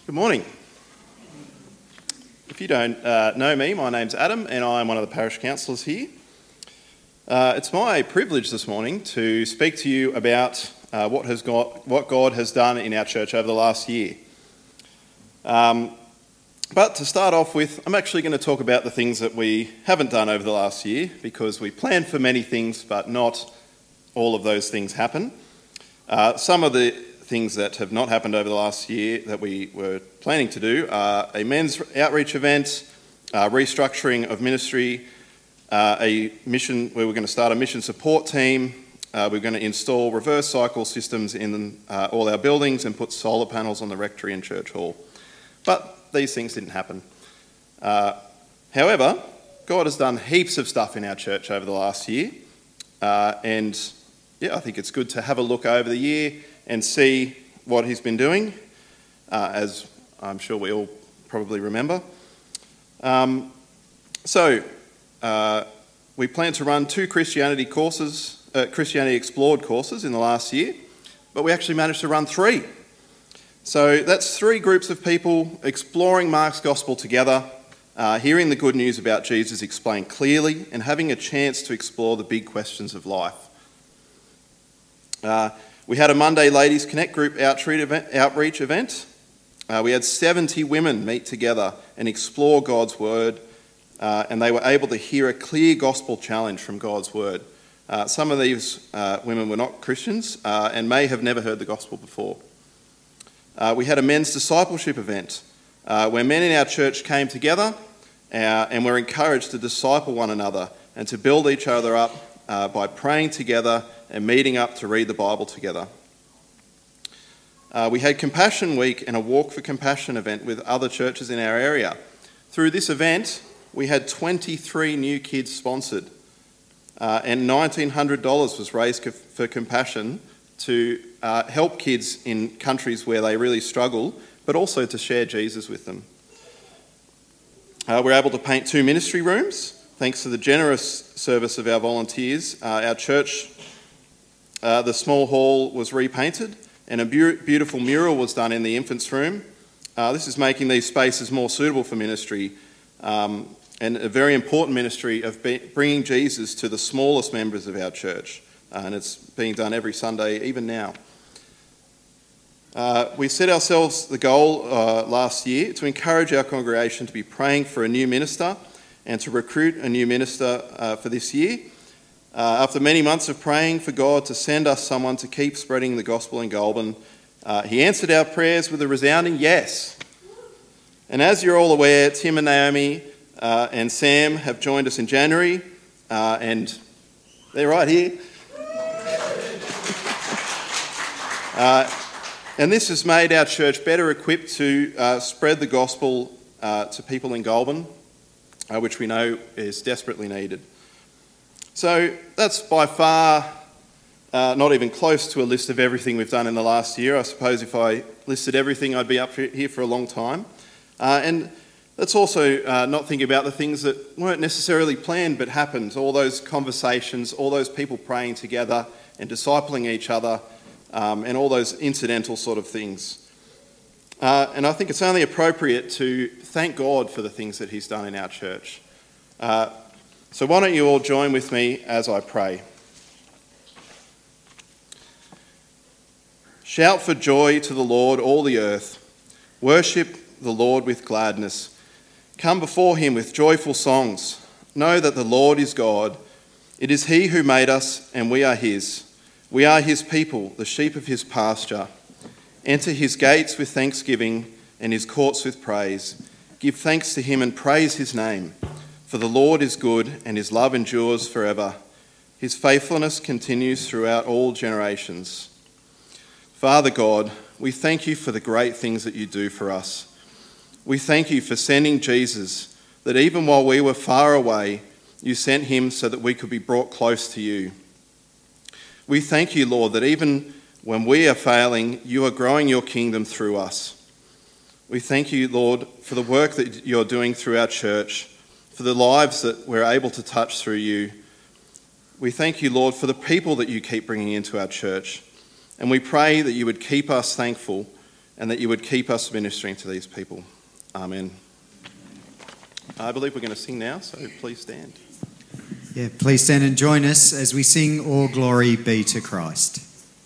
Good morning. If you don't know me, my name's Adam and I'm one of the parish councillors here. It's my privilege this morning to speak to you about what God has done in our church over the last year. But to start off with, I'm actually going to talk about the things that we haven't done over the last year, because we planned for many things, but not all of those things happen. Some of the things that have not happened over the last year that we were planning to do are a men's outreach event, restructuring of ministry, a mission where we're going to start a mission support team. We're going to install reverse cycle systems in all our buildings and put solar panels on the rectory and church hall. But these things didn't happen. However, God has done heaps of stuff in our church over the last year. And I think it's good to have a look over the year and see what he's been doing, as I'm sure we all probably remember. We plan to run 2 Christianity Explored courses in the last year, but we actually managed to run 3. So that's 3 groups of people exploring Mark's Gospel together, hearing the good news about Jesus explained clearly, and having a chance to explore the big questions of life. We had a Monday Ladies Connect group outreach event. We had 70 women meet together and explore God's Word, and they were able to hear a clear gospel challenge from God's Word. Some of these women were not Christians and may have never heard the gospel before. We had a men's discipleship event where men in our church came together and were encouraged to disciple one another and to build each other up by praying together and meeting up to read the Bible together. We had Compassion Week and a Walk for Compassion event with other churches in our area. Through this event, we had 23 new kids sponsored, and $1,900 was raised for Compassion to help kids in countries where they really struggle, but also to share Jesus with them. We were able to paint 2 ministry rooms. Thanks to the generous service of our volunteers, our church, the small hall was repainted and a beautiful mural was done in the infants' room. This is making these spaces more suitable for ministry, and a very important ministry of bringing Jesus to the smallest members of our church. And it's being done every Sunday, even now. We set ourselves the goal last year to encourage our congregation to be praying for a new minister and to recruit a new minister for this year. After many months of praying for God to send us someone to keep spreading the gospel in Goulburn, he answered our prayers with a resounding yes. And as you're all aware, Tim and Naomi and Sam have joined us in January, and they're right here. And this has made our church better equipped to spread the gospel to people in Goulburn, which we know is desperately needed. So that's by far not even close to a list of everything we've done in the last year. I suppose if I listed everything, I'd be up here for a long time. And let's also not think about the things that weren't necessarily planned but happened, all those conversations, all those people praying together and discipling each other, and all those incidental sort of things. And I think it's only appropriate to thank God for the things that he's done in our church. So why don't you all join with me as I pray. Shout for joy to the Lord, all the earth. Worship the Lord with gladness. Come before him with joyful songs. Know that the Lord is God. It is he who made us, and we are his. We are his people, the sheep of his pasture. Enter his gates with thanksgiving and his courts with praise. Give thanks to him and praise his name. For the Lord is good and his love endures forever. His faithfulness continues throughout all generations. Father God, we thank you for the great things that you do for us. We thank you for sending Jesus, that even while we were far away, you sent him so that we could be brought close to you. We thank you, Lord, that even when we are failing, you are growing your kingdom through us. We thank you, Lord, for the work that you're doing through our church, for the lives that we're able to touch through you. We thank you, Lord, for the people that you keep bringing into our church. And we pray that you would keep us thankful and that you would keep us ministering to these people. Amen. I believe we're going to sing now, so please stand. Yeah, please stand and join us as we sing All Glory Be to Christ.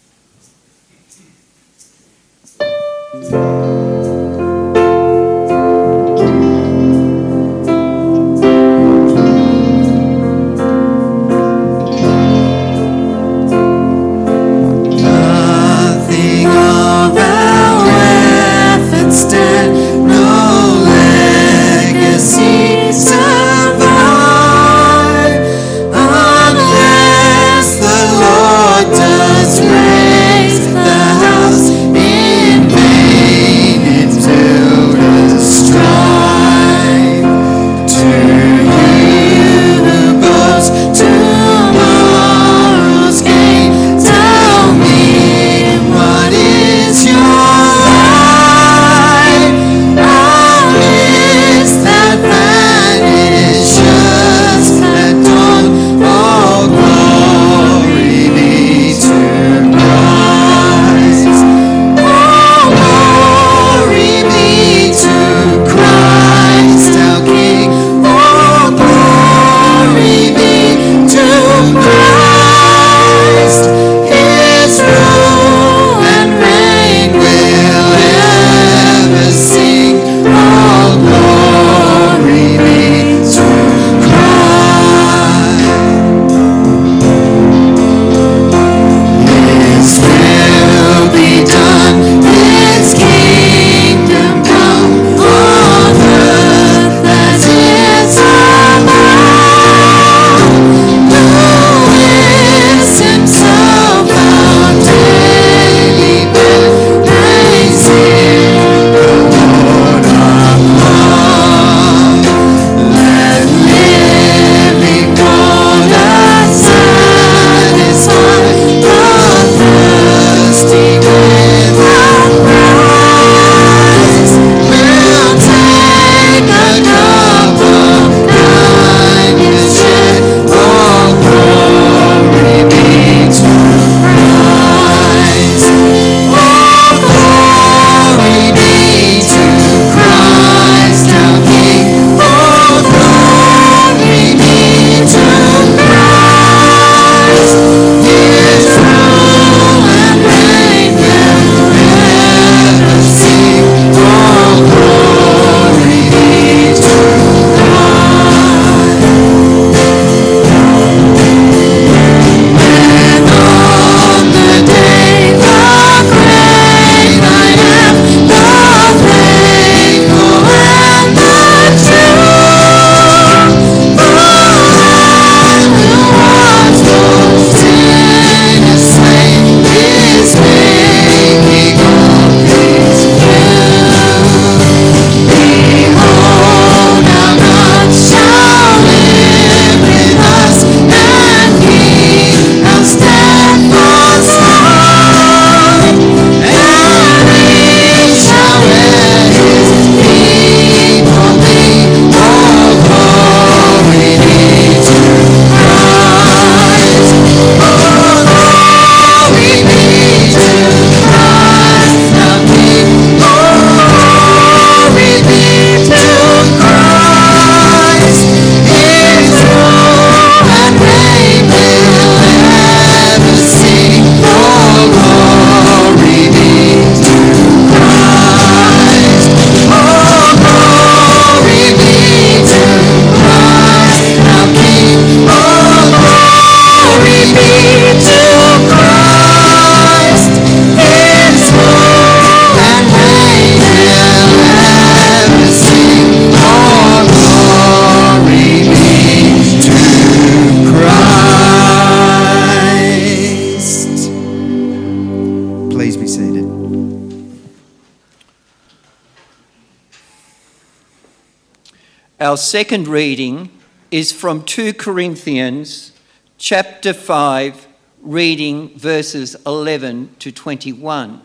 Our second reading is from 2 Corinthians chapter 5, reading verses 11 to 21.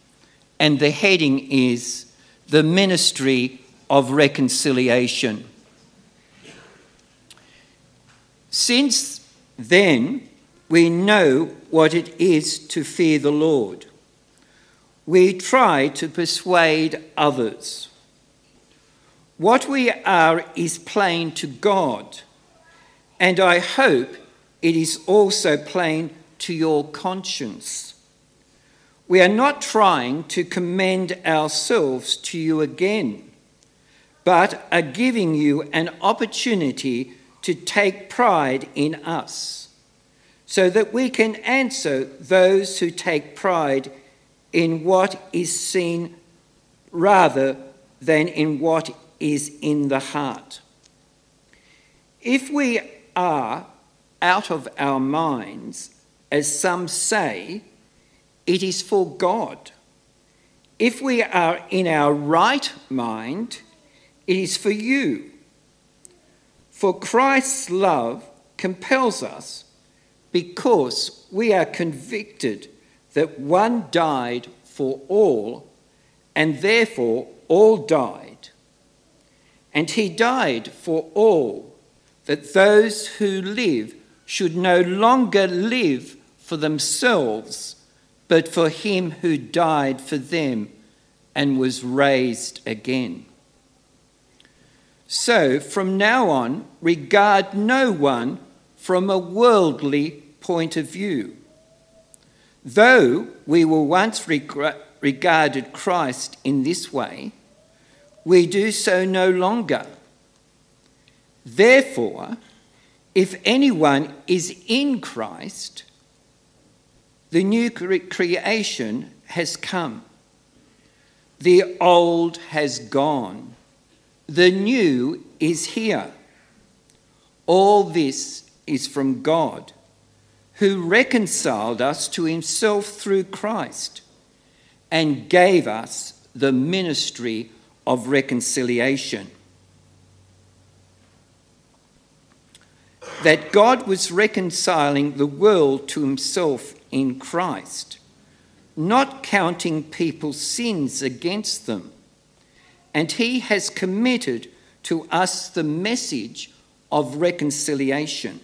And the heading is The Ministry of Reconciliation. Since then we know what it is to fear the Lord. we try to persuade others. What we are is plain to God, and I hope it is also plain to your conscience. We are not trying to commend ourselves to you again, but are giving you an opportunity to take pride in us, so that we can answer those who take pride in what is seen rather than in what is in the heart. If we are out of our minds, as some say, it is for God. If we are in our right mind, it is for you. For Christ's love compels us, because we are convicted that one died for all, and therefore all died. And he died for all, that those who live should no longer live for themselves, but for him who died for them and was raised again. So from now on, regard no one from a worldly point of view. Though we were once regarded Christ in this way, we do so no longer. Therefore, if anyone is in Christ, the new creation has come. The old has gone. The new is here. All this is from God, who reconciled us to himself through Christ and gave us the ministry of reconciliation. That God was reconciling the world to himself in Christ, not counting people's sins against them. And he has committed to us the message of reconciliation.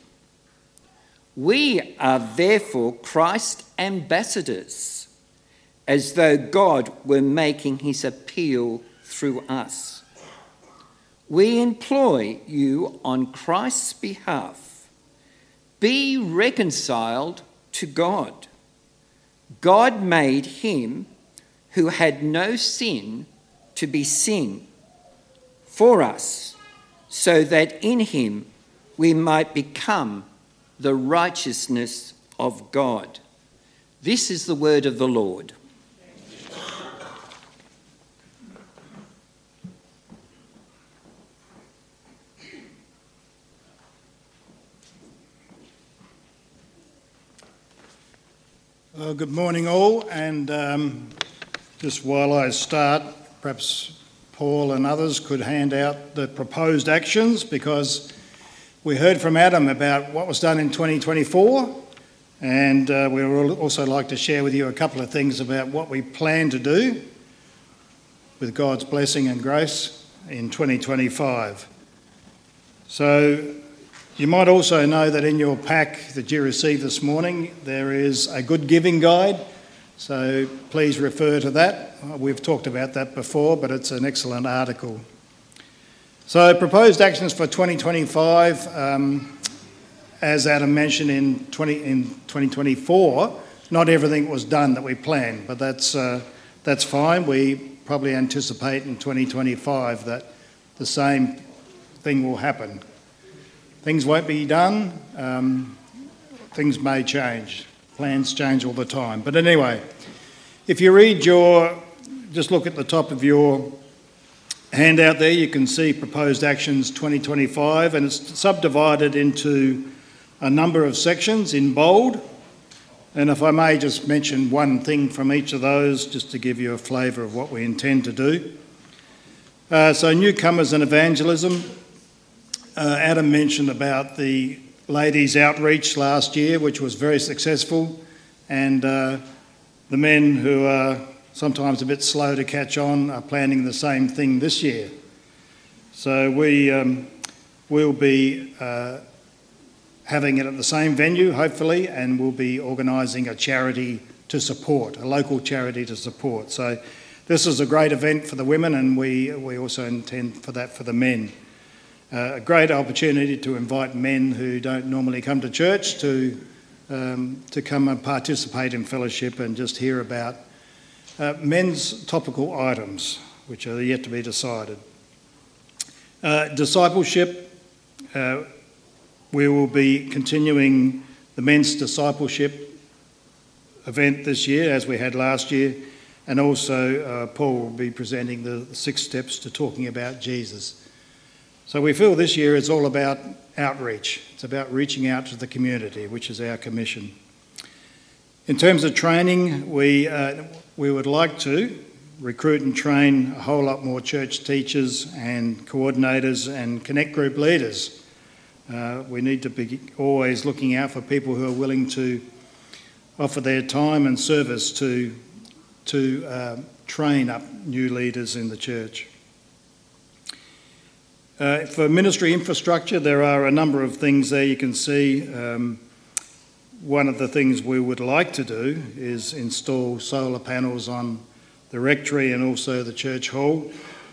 We are therefore Christ's ambassadors, as though God were making his appeal through us. We employ you on Christ's behalf. Be reconciled to God. God made him who had no sin to be sin for us, so that in him we might become the righteousness of God. This is the word of the Lord. Well, good morning all, and just while I start, perhaps Paul and others could hand out the proposed actions, because we heard from Adam about what was done in 2024, and we would also like to share with you a couple of things about what we plan to do with God's blessing and grace in 2025. So you might also know that in your pack that you received this morning, there is a good giving guide. So please refer to that. We've talked about that before, but it's an excellent article. So proposed actions for 2025, as Adam mentioned in 2024, not everything was done that we planned, but that's fine. We probably anticipate in 2025 that the same thing will happen. Things won't be done, things may change. Plans change all the time. But anyway, if you read just look at the top of your handout there, you can see proposed actions 2025, and it's subdivided into a number of sections in bold. And if I may just mention one thing from each of those, just to give you a flavour of what we intend to do. So newcomers and evangelism. Adam mentioned about the ladies' outreach last year, which was very successful, and the men who are sometimes a bit slow to catch on are planning the same thing this year. So we will be having it at the same venue, hopefully, and we'll be organising a charity to support, a local charity to support. So this is a great event for the women, and we also intend for that for the men. A great opportunity to invite men who don't normally come to church to come and participate in fellowship and just hear about men's topical items, which are yet to be decided. Discipleship, we will be continuing the men's discipleship event this year, as we had last year, and also Paul will be presenting the 6 steps to talking about Jesus. So we feel this year it's all about outreach. It's about reaching out to the community, which is our commission. In terms of training, we would like to recruit and train a whole lot more church teachers and coordinators and connect group leaders. We need to be always looking out for people who are willing to offer their time and service to train up new leaders in the church. For ministry infrastructure, there are a number of things there you can see. One of the things we would like to do is install solar panels on the rectory and also the church hall.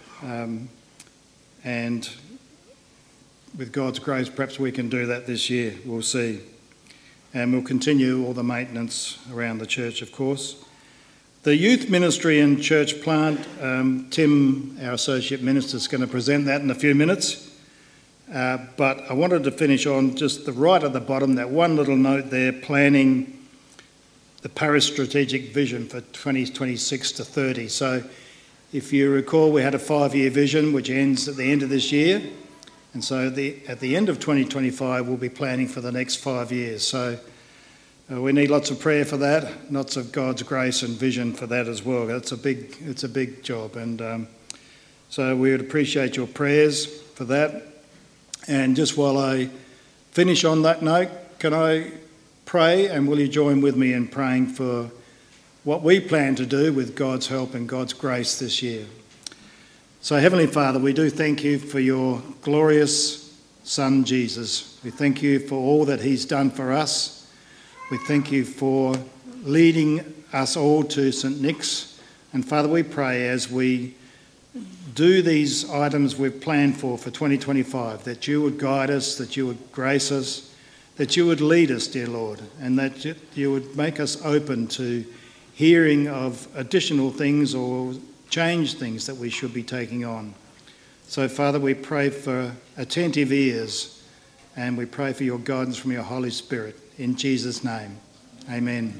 And with God's grace, perhaps we can do that this year. We'll see. And we'll continue all the maintenance around the church, of course. The youth ministry and church plant, Tim, our associate minister, is going to present that in a few minutes. But I wanted to finish on just the right at the bottom, that one little note there, planning the Paris strategic vision for 2026 to 30. So if you recall, we had a 5-year vision which ends at the end of this year. And so at the end of 2025, we'll be planning for the next 5 years. So we need lots of prayer for that, lots of God's grace and vision for that as well. It's a big job. And so we would appreciate your prayers for that. And just while I finish on that note, can I pray, and will you join with me in praying for what we plan to do with God's help and God's grace this year? So Heavenly Father, we do thank you for your glorious Son, Jesus. We thank you for all that he's done for us. We thank you for leading us all to St. Nick's. And Father, we pray as we do these items we've planned for 2025, that you would guide us, that you would grace us, that you would lead us, dear Lord, and that you would make us open to hearing of additional things or change things that we should be taking on. So, Father, we pray for attentive ears, and we pray for your guidance from your Holy Spirit. In Jesus' name, amen.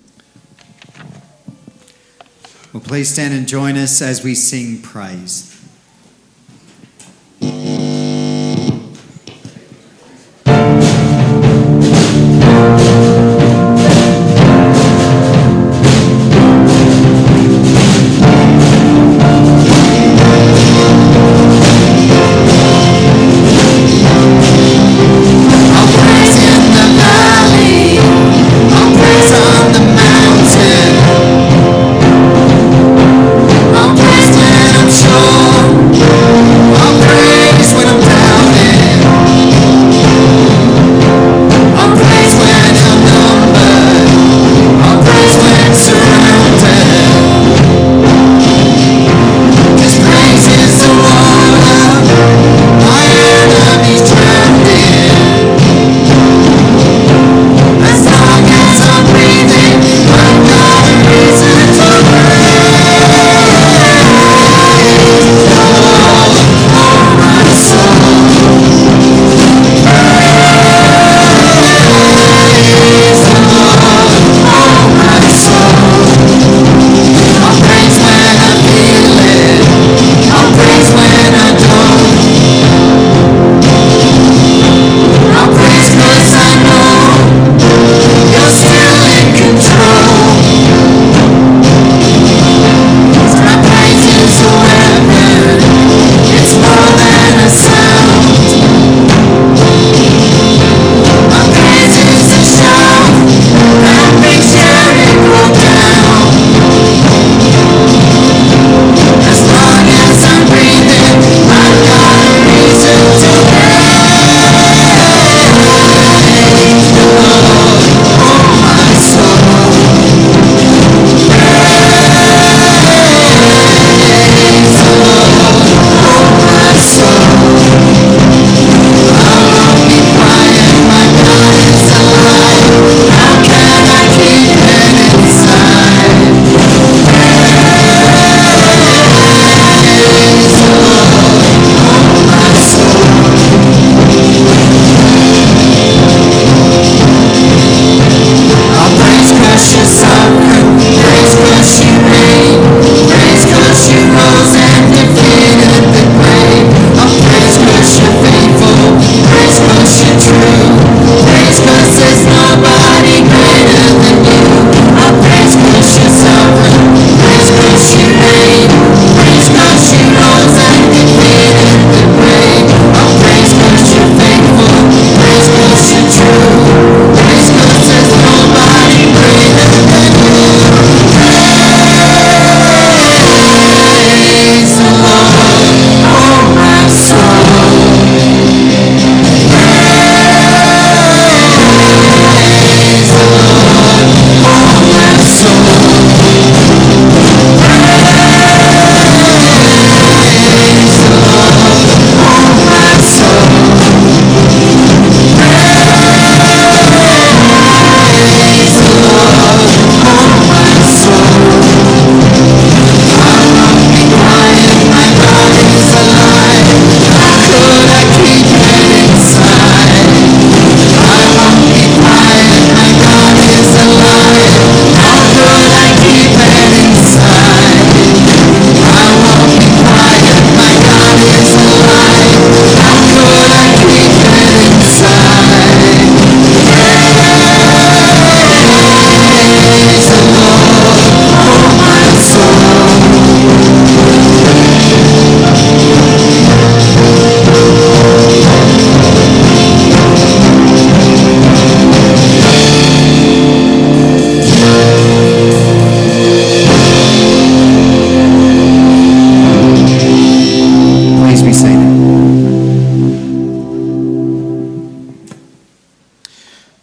Well, please stand and join us as we sing praise. I'm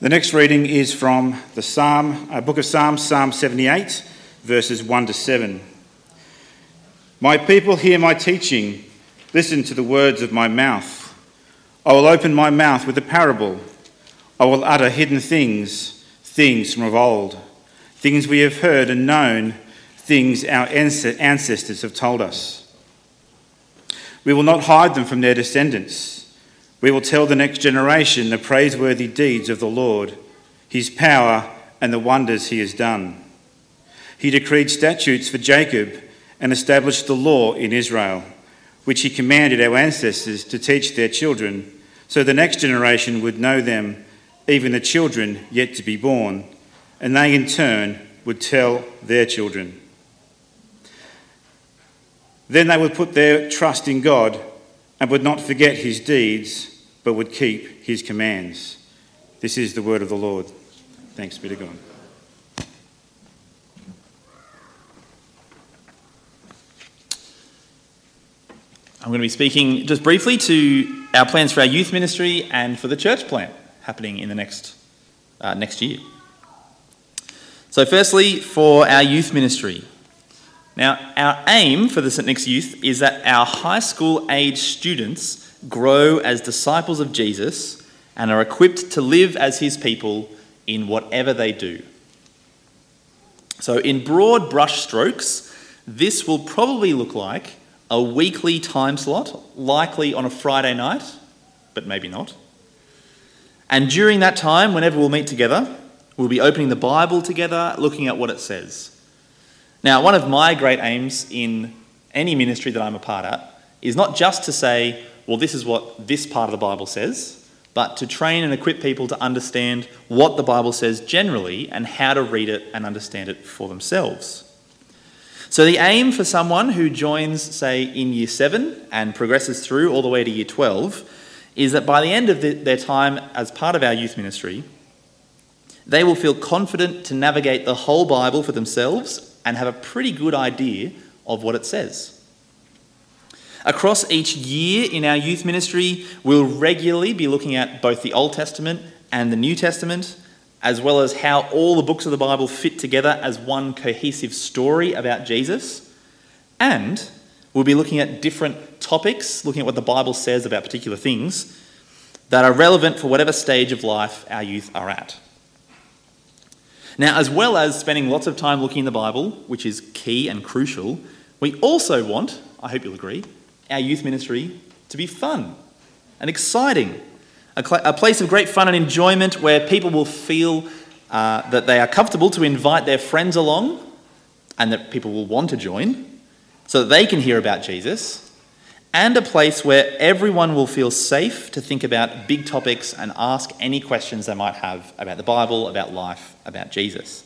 The next reading is from the book of Psalms, Psalm 78, verses 1 to 7. My people hear my teaching, listen to the words of my mouth. I will open my mouth with a parable. I will utter hidden things from of old, things we have heard and known, things our ancestors have told us. We will not hide them from their descendants. We will tell the next generation the praiseworthy deeds of the Lord, his power and the wonders he has done. He decreed statutes for Jacob and established the law in Israel, which he commanded our ancestors to teach their children, so the next generation would know them, even the children yet to be born, and they in turn would tell their children. Then they would put their trust in God and would not forget his deeds, but would keep his commands. This is the word of the Lord. Thanks be to God. I'm going to be speaking just briefly to our plans for our youth ministry and for the church plant happening in the next year. So firstly, for our youth ministry. Now, our aim for the St. Nick's Youth is that our high school age students grow as disciples of Jesus and are equipped to live as his people in whatever they do. So in broad brush strokes, this will probably look like a weekly time slot, likely on a Friday night, but maybe not. And during that time, whenever we'll meet together, we'll be opening the Bible together, looking at what it says. Now, one of my great aims in any ministry that I'm a part of is not just to say, well, this is what this part of the Bible says, but to train and equip people to understand what the Bible says generally and how to read it and understand it for themselves. So the aim for someone who joins, say, in Year 7 and progresses through all the way to Year 12 is that by the end of their time as part of our youth ministry, they will feel confident to navigate the whole Bible for themselves and have a pretty good idea of what it says. Across each year in our youth ministry, we'll regularly be looking at both the Old Testament and the New Testament, as well as how all the books of the Bible fit together as one cohesive story about Jesus. And we'll be looking at different topics, looking at what the Bible says about particular things that are relevant for whatever stage of life our youth are at. Now, as well as spending lots of time looking in the Bible, which is key and crucial, we also want, I hope you'll agree, our youth ministry to be fun and exciting. A place of great fun and enjoyment where people will feel that they are comfortable to invite their friends along and that people will want to join so that they can hear about Jesus, and a place where everyone will feel safe to think about big topics and ask any questions they might have about the Bible, about life, about Jesus.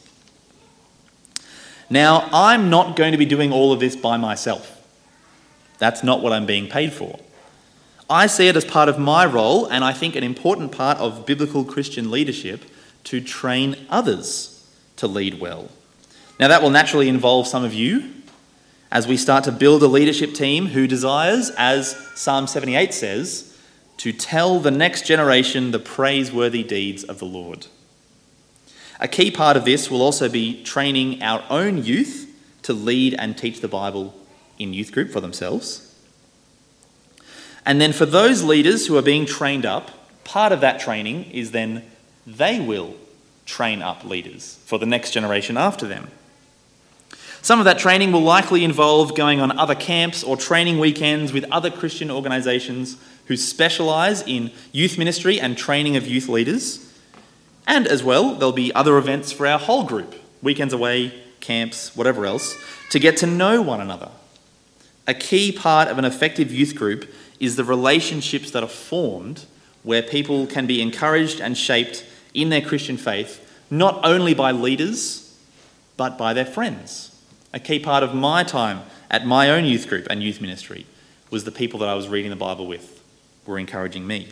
Now, I'm not going to be doing all of this by myself. That's not what I'm being paid for. I see it as part of my role, and I think an important part of biblical Christian leadership, to train others to lead well. Now, that will naturally involve some of you as we start to build a leadership team who desires, as Psalm 78 says, to tell the next generation the praiseworthy deeds of the Lord. A key part of this will also be training our own youth to lead and teach the Bible in youth group for themselves. And then for those leaders who are being trained up, part of that training is then they will train up leaders for the next generation after them. Some of that training will likely involve going on other camps or training weekends with other Christian organisations who specialise in youth ministry and training of youth leaders. And as well, there'll be other events for our whole group, weekends away, camps, whatever else, to get to know one another. A key part of an effective youth group is the relationships that are formed where people can be encouraged and shaped in their Christian faith, not only by leaders, but by their friends. A key part of my time at my own youth group and youth ministry was the people that I was reading the Bible with were encouraging me.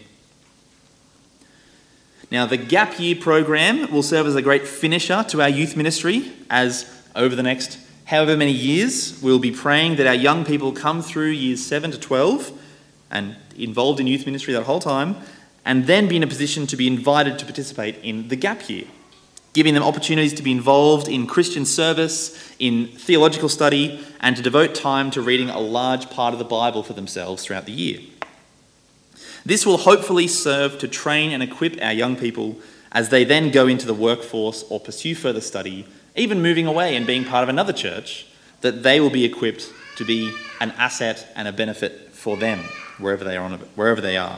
Now, the Gap Year program will serve as a great finisher to our youth ministry, as over the next however many years, we'll be praying that our young people come through years 7 to 12 and involved in youth ministry that whole time, and then be in a position to be invited to participate in the gap year, giving them opportunities to be involved in Christian service, in theological study, and to devote time to reading a large part of the Bible for themselves throughout the year. This will hopefully serve to train and equip our young people as they then go into the workforce or pursue further study, even moving away and being part of another church, that they will be equipped to be an asset and a benefit for them wherever they are.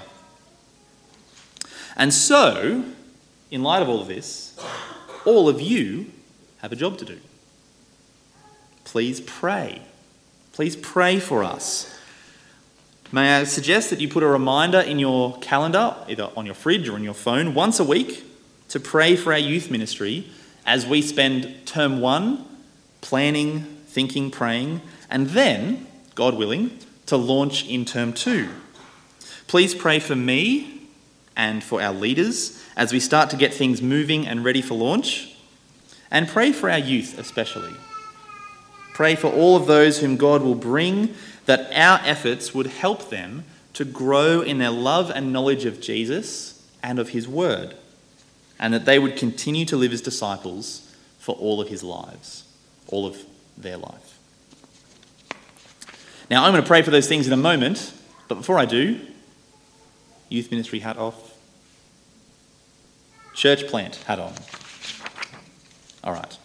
And so, in light of all of this, all of you have a job to do. Please pray. Please pray for us. May I suggest that you put a reminder in your calendar, either on your fridge or on your phone, once a week to pray for our youth ministry as we spend term 1 planning, thinking, praying, and then, God willing, to launch in term 2. Please pray for me and for our leaders as we start to get things moving and ready for launch, and pray for our youth especially. Pray for all of those whom God will bring, that our efforts would help them to grow in their love and knowledge of Jesus and of his word, and that they would continue to live as disciples for all of his lives, all of their life. Now, I'm going to pray for those things in a moment, but before I do, youth ministry hat off, church plant hat on. All right.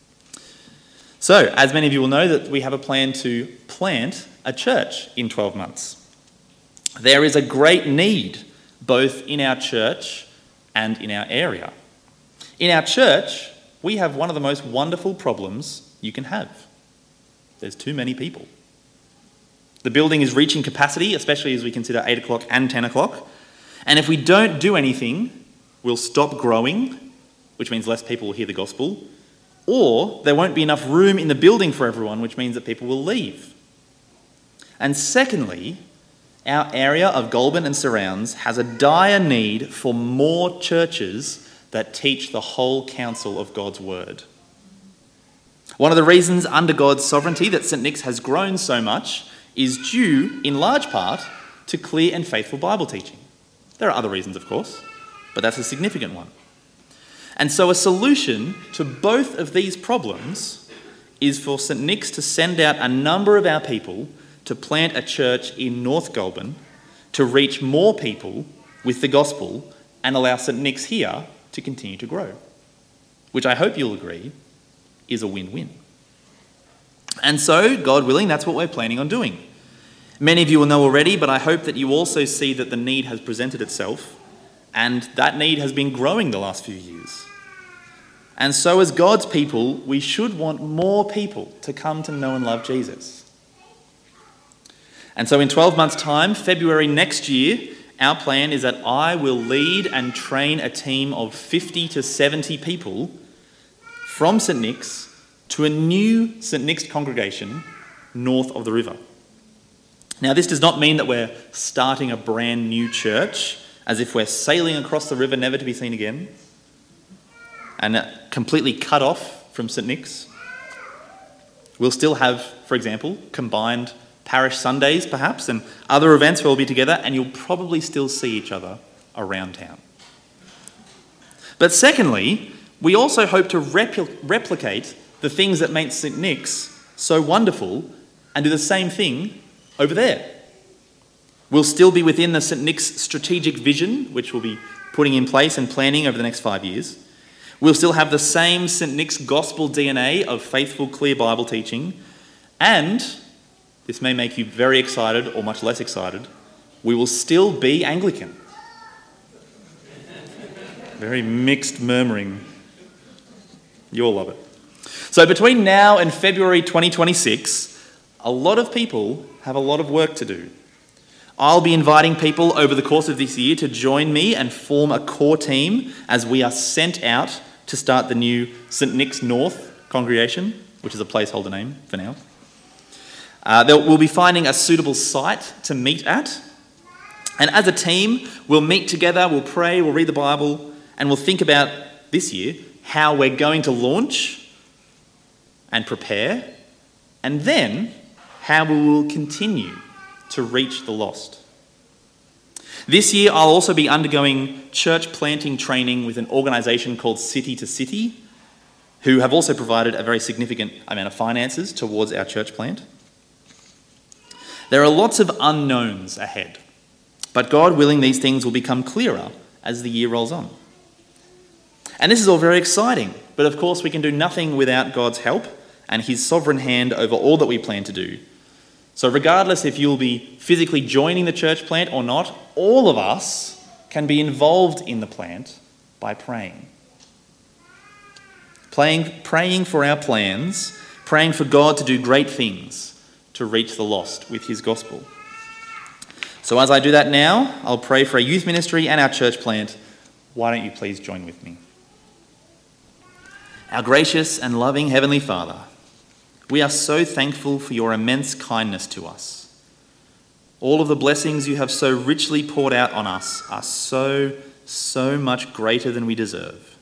So, as many of you will know, that we have a plan to plant a church in 12 months. There is a great need both in our church and in our area. In our church, we have one of the most wonderful problems you can have. There's too many people. The building is reaching capacity, especially as we consider 8 o'clock and 10 o'clock. And if we don't do anything, we'll stop growing, which means less people will hear the gospel, or there won't be enough room in the building for everyone, which means that people will leave. And secondly, our area of Goulburn and surrounds has a dire need for more churches that teach the whole counsel of God's word. One of the reasons under God's sovereignty that St. Nick's has grown so much is due, in large part, to clear and faithful Bible teaching. There are other reasons, of course, but that's a significant one. And so a solution to both of these problems is for St. Nick's to send out a number of our people to plant a church in North Goulburn to reach more people with the gospel and allow St. Nick's here to continue to grow, which I hope you'll agree is a win-win. And so, God willing, that's what we're planning on doing. Many of you will know already, but I hope that you also see that the need has presented itself, and that need has been growing the last few years. And so as God's people, we should want more people to come to know and love Jesus. And so in 12 months' time, February next year, our plan is that I will lead and train a team of 50 to 70 people from St. Nick's to a new St. Nick's congregation north of the river. Now, this does not mean that we're starting a brand new church, as if we're sailing across the river never to be seen again, and completely cut off from St. Nick's. We'll still have, for example, combined parish Sundays perhaps, and other events where we'll be together, and you'll probably still see each other around town. But secondly, we also hope to replicate the things that make St. Nick's so wonderful and do the same thing over there. We'll still be within the St. Nick's strategic vision, which we'll be putting in place and planning over the next 5 years. We'll still have the same St. Nick's gospel DNA of faithful, clear Bible teaching. And, this may make you very excited or much less excited, we will still be Anglican. Very mixed murmuring. You'll love it. So between now and February 2026, a lot of people have a lot of work to do. I'll be inviting people over the course of this year to join me and form a core team as we are sent out to start the new St. Nick's North congregation, which is a placeholder name for now. We'll be finding a suitable site to meet at. And as a team, we'll meet together, we'll pray, we'll read the Bible, and we'll think about this year how we're going to launch and prepare, and then how we will continue to reach the lost. This year, I'll also be undergoing church planting training with an organisation called City to City, who have also provided a very significant amount of finances towards our church plant. There are lots of unknowns ahead, but God willing, these things will become clearer as the year rolls on. And this is all very exciting, but of course we can do nothing without God's help and his sovereign hand over all that we plan to do. So regardless if you'll be physically joining the church plant or not, all of us can be involved in the plant by praying. Praying for our plans, praying for God to do great things to reach the lost with his gospel. So as I do that now, I'll pray for our youth ministry and our church plant. Why don't you please join with me? Our gracious and loving Heavenly Father, we are so thankful for your immense kindness to us. All of the blessings you have so richly poured out on us are so much greater than we deserve.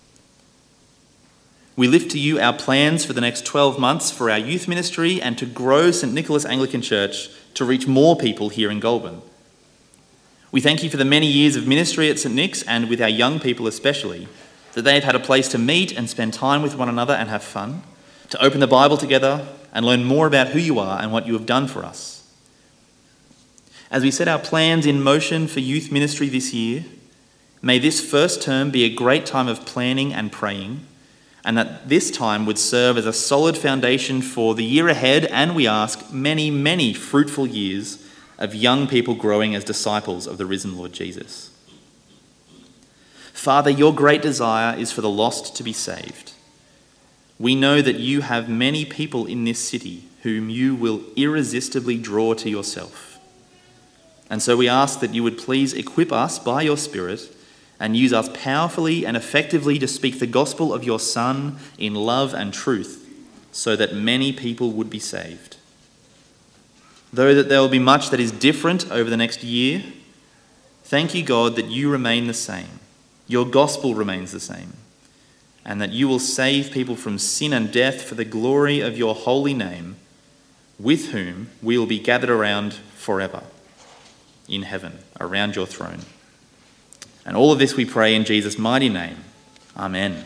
We lift to you our plans for the next 12 months for our youth ministry and to grow St. Nicholas Anglican Church to reach more people here in Goulburn. We thank you for the many years of ministry at St. Nick's and with our young people especially, that they have had a place to meet and spend time with one another and have fun, to open the Bible together and learn more about who you are and what you have done for us. As we set our plans in motion for youth ministry this year, may this first term be a great time of planning and praying, and that this time would serve as a solid foundation for the year ahead, and we ask many fruitful years of young people growing as disciples of the risen Lord Jesus. Father, your great desire is for the lost to be saved. We know that you have many people in this city whom you will irresistibly draw to yourself. And so we ask that you would please equip us by your Spirit and use us powerfully and effectively to speak the gospel of your Son in love and truth, so that many people would be saved. Though that there will be much that is different over the next year, thank you, God, that you remain the same. Your gospel remains the same, and that you will save people from sin and death for the glory of your holy name, with whom we will be gathered around forever in heaven, around your throne. And all of this we pray in Jesus' mighty name. Amen.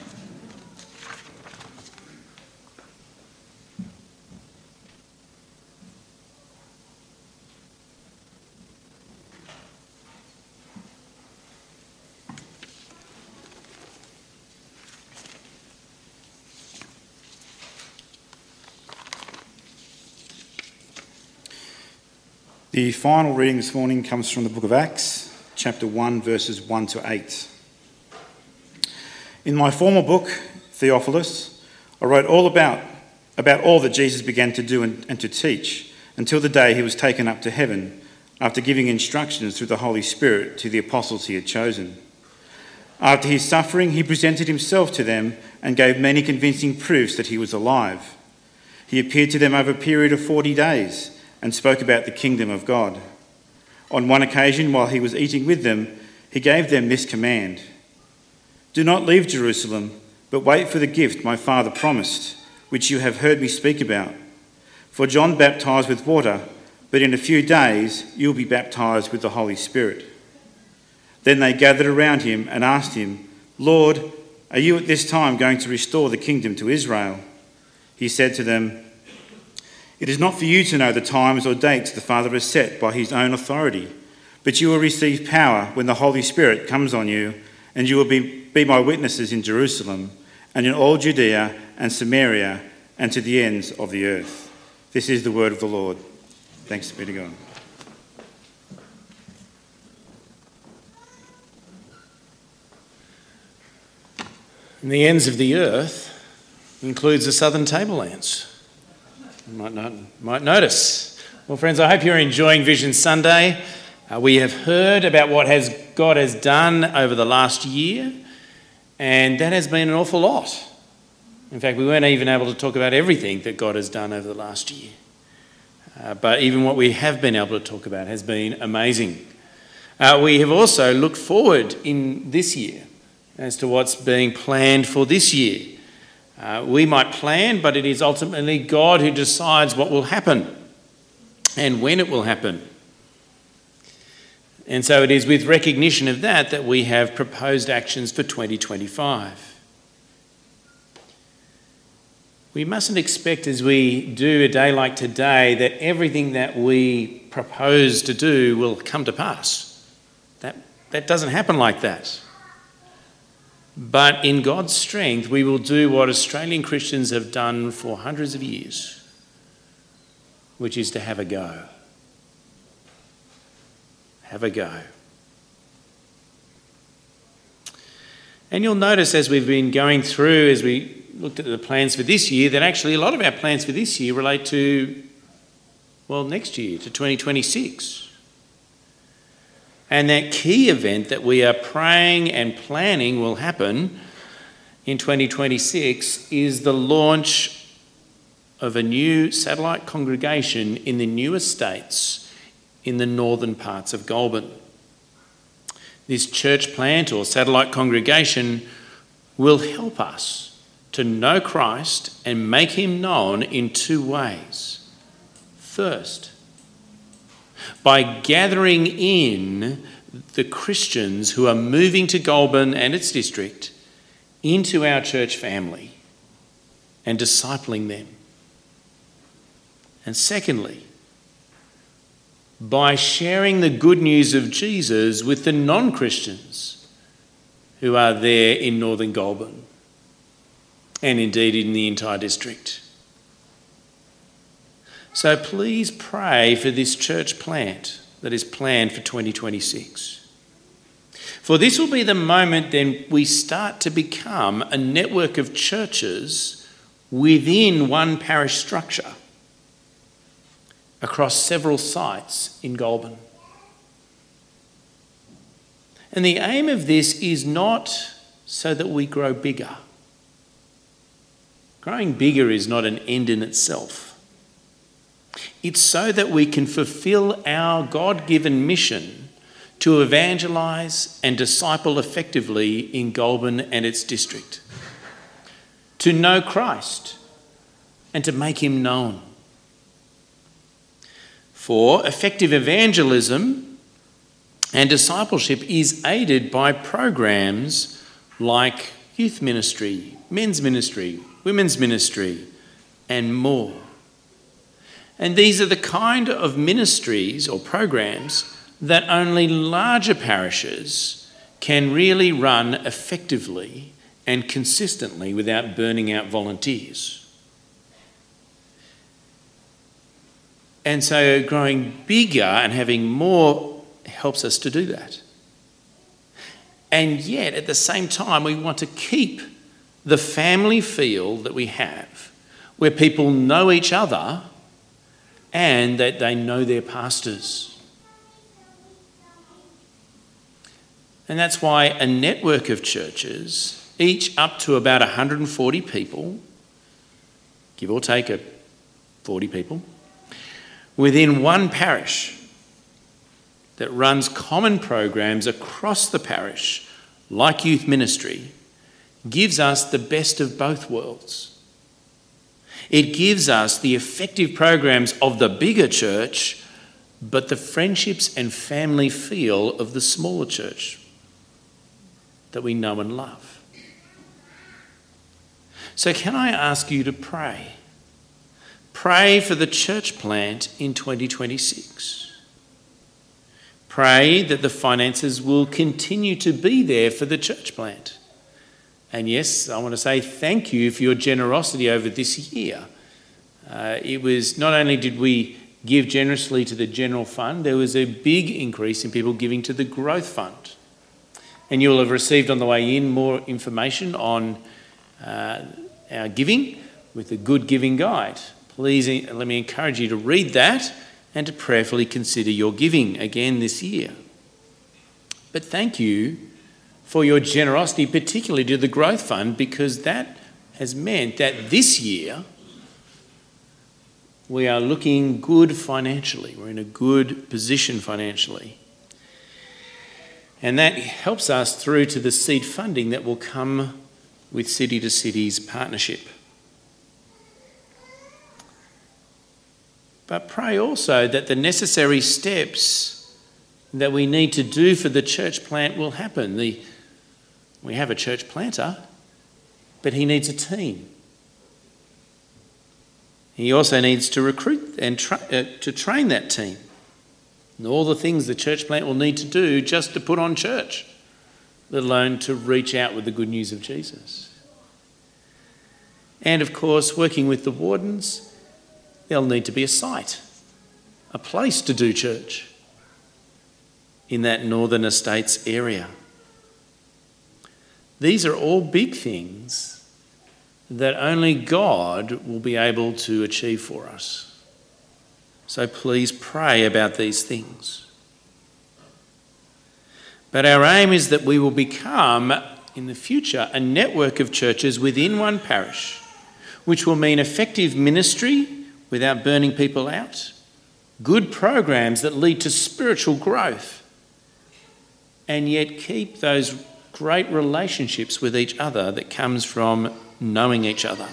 The final reading this morning comes from the book of Acts, chapter 1, verses 1 to 8. In my former book, Theophilus, I wrote all about all that Jesus began to do and to teach until the day he was taken up to heaven, after giving instructions through the Holy Spirit to the apostles he had chosen. After his suffering, he presented himself to them and gave many convincing proofs that he was alive. He appeared to them over a period of 40 days and spoke about the kingdom of God. On one occasion, while he was eating with them, he gave them this command: "Do not leave Jerusalem, but wait for the gift my Father promised, which you have heard me speak about. For John baptized with water, but in a few days you will be baptized with the Holy Spirit." Then they gathered around him and asked him, "Lord, are you at this time going to restore the kingdom to Israel?" He said to them, "It is not for you to know the times or dates the Father has set by his own authority, but you will receive power when the Holy Spirit comes on you, and you will be my witnesses in Jerusalem and in all Judea and Samaria and to the ends of the earth." This is the word of the Lord. Thanks be to God. And the ends of the earth includes the southern tablelands. You might notice. Well, friends, I hope you're enjoying Vision Sunday. We have heard about what God has done over the last year, and that has been an awful lot. In fact, we weren't even able to talk about everything that God has done over the last year. But even what we have been able to talk about has been amazing. We have also looked forward in this year as to what's being planned for this year. We might plan, but it is ultimately God who decides what will happen and when it will happen. And so it is with recognition of that we have proposed actions for 2025. We mustn't expect as we do a day like today that everything that we propose to do will come to pass. That doesn't happen like that. But in God's strength, we will do what Australian Christians have done for hundreds of years, which is to have a go. Have a go. And you'll notice as we've been going through, as we looked at the plans for this year, that actually a lot of our plans for this year relate to, well, next year, to 2026. And that key event that we are praying and planning will happen in 2026 is the launch of a new satellite congregation in the new estates in the northern parts of Goulburn. This church plant or satellite congregation will help us to know Christ and make him known in two ways. First, by gathering in the Christians who are moving to Goulburn and its district into our church family and discipling them. And secondly, by sharing the good news of Jesus with the non-Christians who are there in northern Goulburn and indeed in the entire district. So please pray for this church plant that is planned for 2026. For this will be the moment then we start to become a network of churches within one parish structure across several sites in Goulburn. And the aim of this is not so that we grow bigger. Growing bigger is not an end in itself. It's so that we can fulfill our God-given mission to evangelise and disciple effectively in Goulburn and its district, to know Christ and to make him known. For effective evangelism and discipleship is aided by programs like youth ministry, men's ministry, women's ministry, and more. And these are the kind of ministries or programs that only larger parishes can really run effectively and consistently without burning out volunteers. And so growing bigger and having more helps us to do that. And yet at the same time we want to keep the family feel that we have, where people know each other and that they know their pastors. And that's why a network of churches, each up to about 140 people, give or take 40 people, within one parish that runs common programs across the parish, like youth ministry, gives us the best of both worlds. It gives us the effective programs of the bigger church, but the friendships and family feel of the smaller church that we know and love. So can I ask you to pray? Pray for the church plant in 2026. Pray that the finances will continue to be there for the church plant. And yes, I want to say thank you for your generosity over this year. It was not only did we give generously to the general fund, there was a big increase in people giving to the growth fund. And you'll have received on the way in more information on our giving with the Good Giving Guide. Please let me encourage you to read that and to prayerfully consider your giving again this year. But thank you for your generosity, particularly to the Growth Fund, because that has meant that this year we are looking good financially. We're in a good position financially. And that helps us through to the seed funding that will come with City to Cities partnership. But pray also that the necessary steps that we need to do for the church plant will happen. We have a church planter, but he needs a team. He also needs to recruit and to train that team. And all the things the church plant will need to do just to put on church, let alone to reach out with the good news of Jesus. And of course, working with the wardens, there'll need to be a site, a place to do church in that Northern Estates area. These are all big things that only God will be able to achieve for us. So please pray about these things. But our aim is that we will become, in the future, a network of churches within one parish, which will mean effective ministry without burning people out, good programs that lead to spiritual growth, and yet keep those great relationships with each other that comes from knowing each other.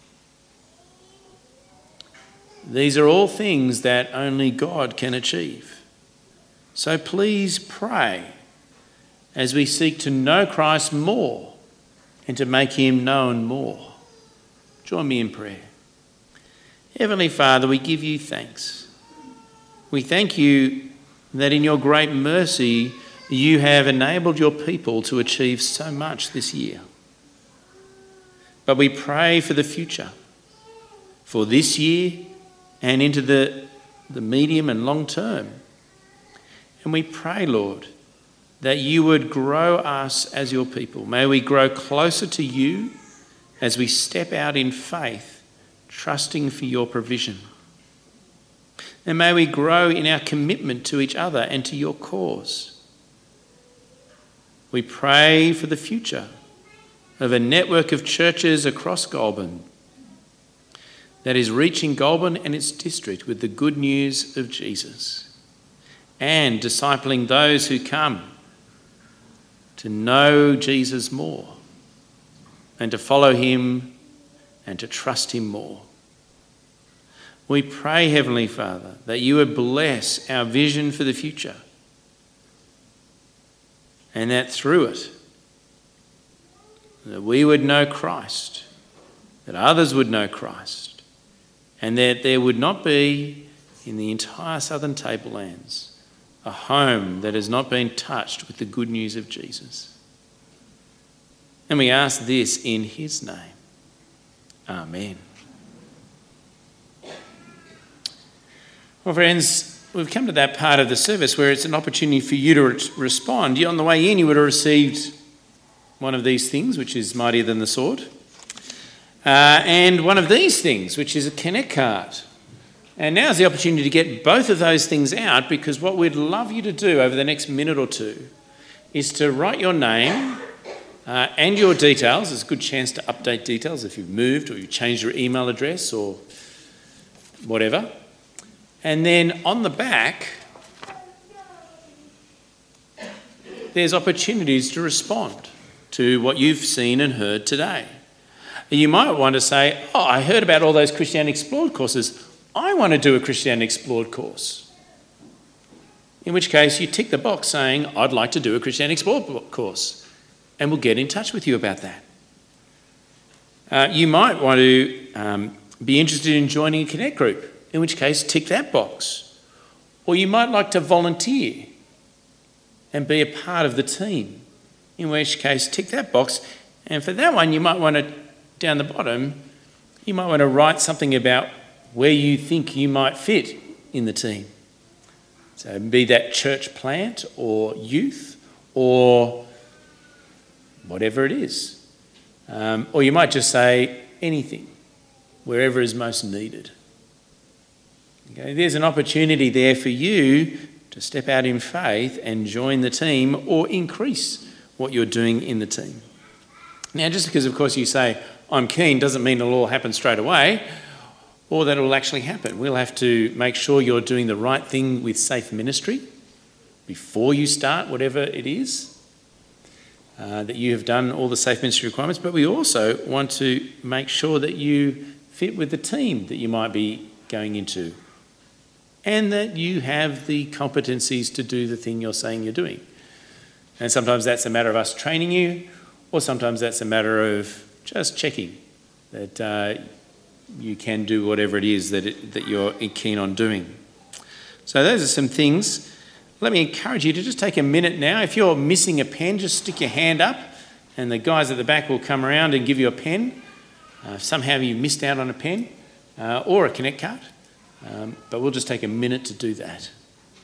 These are all things that only God can achieve. So please pray as we seek to know Christ more and to make him known more. Join me in prayer. Heavenly Father, we give you thanks. We thank you that in your great mercy you have enabled your people to achieve so much this year. But we pray for the future, for this year and into the medium and long term. And we pray, Lord, that you would grow us as your people. May we grow closer to you as we step out in faith, trusting for your provision. And may we grow in our commitment to each other and to your cause. We pray for the future of a network of churches across Goulburn that is reaching Goulburn and its district with the good news of Jesus and discipling those who come to know Jesus more and to follow him and to trust him more. We pray, Heavenly Father, that you would bless our vision for the future and that through it, that we would know Christ, that others would know Christ, and that there would not be in the entire southern tablelands a home that has not been touched with the good news of Jesus. And we ask this in his name. Amen. Well, friends, we've come to that part of the service where it's an opportunity for you to respond. On the way in, you would have received one of these things, which is mightier than the sword, and one of these things, which is a Connect card. And now's the opportunity to get both of those things out, because what we'd love you to do over the next minute or two is to write your name and your details. There's a good chance to update details if you've moved or you changed your email address or whatever. And then on the back, there's opportunities to respond to what you've seen and heard today. You might want to say, oh, I heard about all those Christianity Explored courses. I want to do a Christianity Explored course. In which case you tick the box saying, I'd like to do a Christianity Explored course. And we'll get in touch with you about that. You might want to be interested in joining a Connect group, in which case tick that box. Or you might like to volunteer and be a part of the team, in which case tick that box. And for that one, you might want to, down the bottom, you might want to write something about where you think you might fit in the team. So be that church plant or youth or whatever it is. Or you might just say anything, wherever is most needed. Okay, there's an opportunity there for you to step out in faith and join the team or increase what you're doing in the team. Now, just because, of course, you say, I'm keen, doesn't mean it'll all happen straight away or that it will actually happen. We'll have to make sure you're doing the right thing with Safe Ministry before you start whatever it is, that you have done all the Safe Ministry requirements, but we also want to make sure that you fit with the team that you might be going into. and that you have the competencies to do the thing you're saying you're doing. And sometimes that's a matter of us training you, or sometimes that's a matter of just checking that you can do whatever it is that you're keen on doing. So those are some things. Let me encourage you to just take a minute now. If you're missing a pen, just stick your hand up and the guys at the back will come around and give you a pen. If somehow you missed out on a pen or a Connect card. But we'll just take a minute to do that.